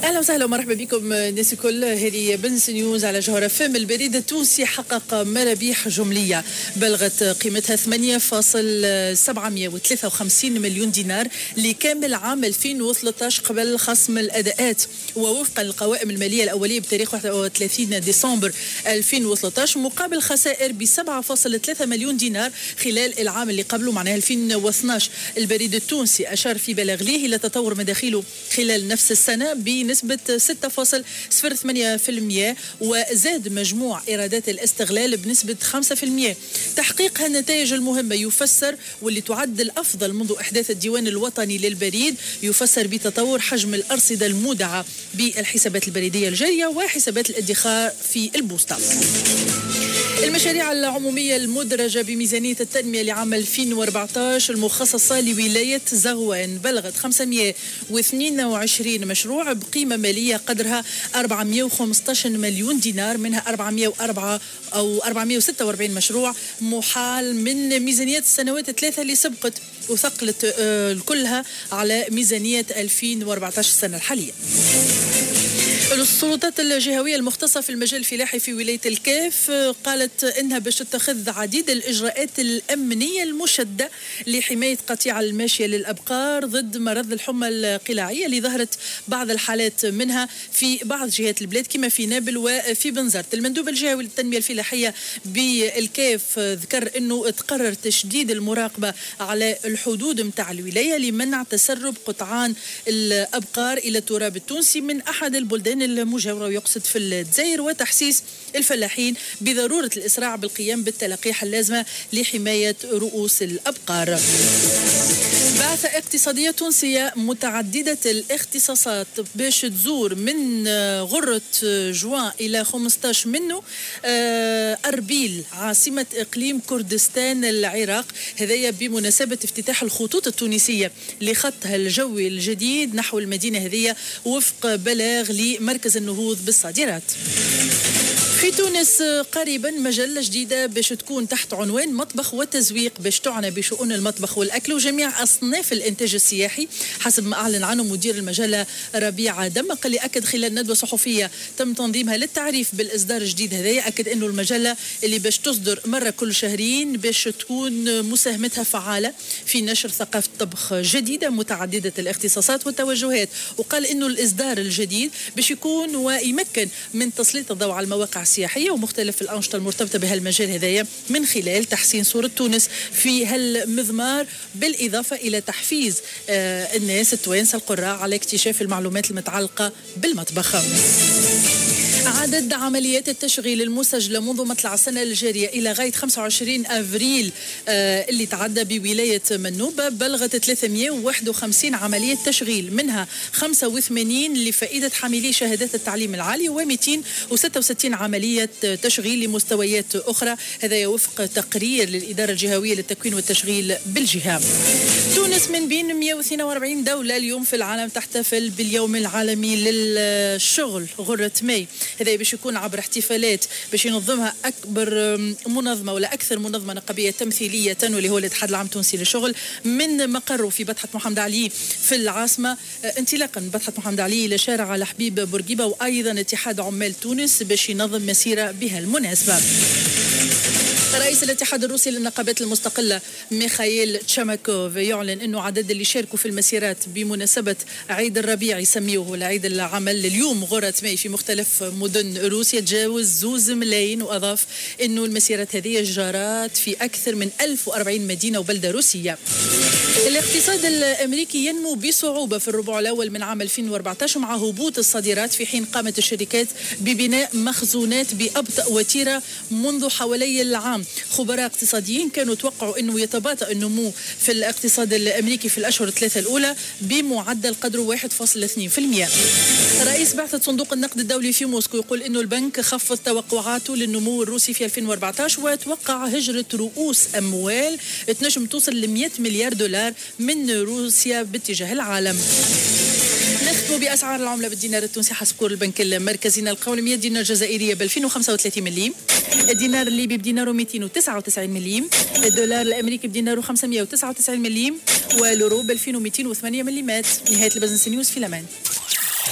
اهلا وسهلا ومرحبا بكم الناس الكل. هذه بنس نيوز على جوهرة فم. البريد التونسي حقق مرابح جمليه بلغت قيمتها 8.753 مليون دينار لكامل عام 2013 قبل خصم الاداءات، ووفقا للقوائم الماليه الاوليه بتاريخ 31 ديسمبر 2013 مقابل خسائر ب 7.3 مليون دينار خلال العام اللي قبله معناها 2012. البريد التونسي اشار في بلاغه الى تطور مداخيله خلال نفس السنه بنسبة 6.08%، وزاد مجموع إيرادات الاستغلال بنسبة 5%. تحقيق هالنتائج المهمة يفسر واللي تعد الأفضل منذ إحداث الديوان الوطني للبريد يفسر بتطور حجم الأرصدة المودعة بالحسابات البريدية الجارية وحسابات الادخار في البوسطة. المشاريع العمومية المدرجة بميزانية التنمية لعام 2014 المخصصة لولاية زغوان بلغت 522 مشروع بقيمة مالية قدرها 415 مليون دينار، منها 446 مشروع محال من ميزانيات السنوات الثلاثة اللي سبقت وثقلت كلها على ميزانية 2014 السنة الحالية. السلطات الجهوية المختصة في المجال الفلاحي في ولاية الكاف قالت إنها باش تتخذ عديد الإجراءات الأمنية المشدة لحماية قطيع الماشية للأبقار ضد مرض الحمى القلاعية اللي ظهرت بعض الحالات منها في بعض جهات البلاد كما في نابل وفي بنزرت. المندوب الجهوي للتنمية الفلاحية بالكاف ذكر إنه تقرر تشديد المراقبة على الحدود متاع الولاية لمنع تسرب قطعان الأبقار إلى التراب التونسي من أحد البلدان المجاورة ويقصد في الجزائر، وتحسيس الفلاحين بضرورة الإسراع بالقيام بالتلقيح اللازمة لحماية رؤوس الأبقار. بعثة اقتصادية تونسية متعددة الاختصاصات باش تزور من غرة جوان إلى 15 منه أربيل عاصمة إقليم كردستان العراق، هذايا بمناسبة افتتاح الخطوط التونسية لخطها الجوي الجديد نحو المدينة هذية وفق بلاغ لمركز النهوض بالصادرات. في تونس قريبا مجلة جديدة باش تكون تحت عنوان مطبخ وتزويق باش تعنى بشؤون المطبخ والأكل وجميع أصناف الإنتاج السياحي حسب ما أعلن عنه مدير المجلة ربيع دمق، اللي أكد خلال ندوة صحفية تم تنظيمها للتعريف بالإصدار الجديد هذا. أكد أنه المجلة اللي باش تصدر مرة كل شهرين باش تكون مساهمتها فعالة في نشر ثقافة طبخ جديدة متعددة الاختصاصات والتوجهات، وقال أنه الإصدار الجديد باش يكون ويمكن من تسليط الضوء على المواقع السياحية ومختلف الأنشطة المرتبطة بهالمجال هذايا من خلال تحسين صورة تونس في هالمضمار، بالإضافة إلى تحفيز الناس التوانسة القراء على اكتشاف المعلومات المتعلقة بالمطبخ. عدد عمليات التشغيل المسجلة منذ مطلع السنة الجارية إلى غاية 25 أفريل اللي تعدى بولاية منوبة بلغت 351 عملية تشغيل، منها 85 لفائدة حاملي شهادات التعليم العالي و266 عملية تشغيل لمستويات أخرى، هذا وفق تقرير للإدارة الجهوية للتكوين والتشغيل بالجهة. تونس من بين 142 دولة اليوم في العالم تحتفل باليوم العالمي للشغل غرة ماي، هذا باش يكون عبر احتفالات باش ينظمها أكبر منظمة ولا أكثر منظمة نقابية تمثيلية واللي هو الاتحاد العام التونسي للشغل من مقره في بطحة محمد علي في العاصمة، انطلاقا من بطحة محمد علي إلى شارع الحبيب بورقيبة، وأيضا اتحاد عمال تونس باش ينظم مسيرة بها المناسبة. رئيس الاتحاد الروسي للنقابات المستقلة ميخائيل تشاماكوف يعلن أنه عدد اللي شاركوا في المسيرات بمناسبة عيد الربيع يسميوه العيد العمل اليوم غرة ماي في مختلف مدن روسيا تجاوز 2 ملايين، وأضاف أنه المسيرات هذه جرت في أكثر من 1040 مدينة وبلدة روسية. الاقتصاد الأمريكي ينمو بصعوبة في الربع الأول من عام 2014 مع هبوط الصادرات، في حين قامت الشركات ببناء مخزونات بأبطأ وتيرة منذ حوالي العام. خبراء اقتصاديين كانوا توقعوا أنه يتباطأ النمو في الاقتصاد الأمريكي في الأشهر الثلاثة الأولى بمعدل قدره 1.2%. رئيس بعثة صندوق النقد الدولي في موسكو يقول أنه البنك خفض توقعاته للنمو الروسي في 2014 وتوقع هجرة رؤوس أموال تنجم توصل ل 100 مليار دولار من روسيا باتجاه العالم. نختم بأسعار العملة بالدينار التونسي حسب كور البنك المركزي نلقاو 100 دينار جزائرية ب 2035 مليم، الدينار الليبي بديناره 299 مليم، الدولار الأمريكي بديناره 599 مليم، واليورو ب 2208 مليمات. نهاية البزنس نيوز في الأمان.